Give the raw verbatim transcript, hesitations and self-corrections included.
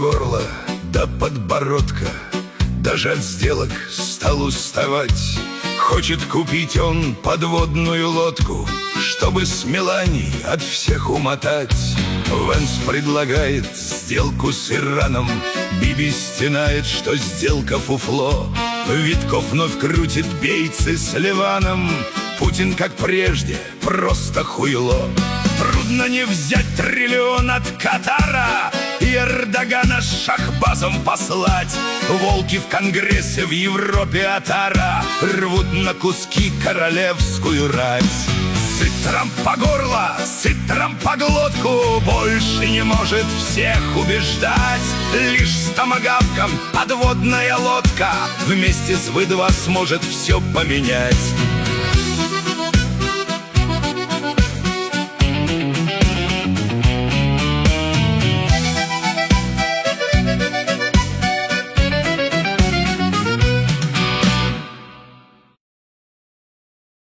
горло до подбородка, даже от сделок стал уставать. Хочет купить он подводную лодку, чтобы с Меланией от всех умотать. Вэнс предлагает сделку с Ираном, Биби стенает, что сделка фуфло. Витков вновь крутит бейцы с Ливаном, Путин, как прежде, просто хуйло. Трудно не взять триллион от Катара и Эрдогана с шахбазом послать. Волки в Конгрессе в Европе отара рвут на куски королевскую рать. Сыт Трамп по горло, сыт Трамп по глотку, больше не может всех убеждать. Лишь с томагавком подводная лодка вместе с вэ два сможет все поменять.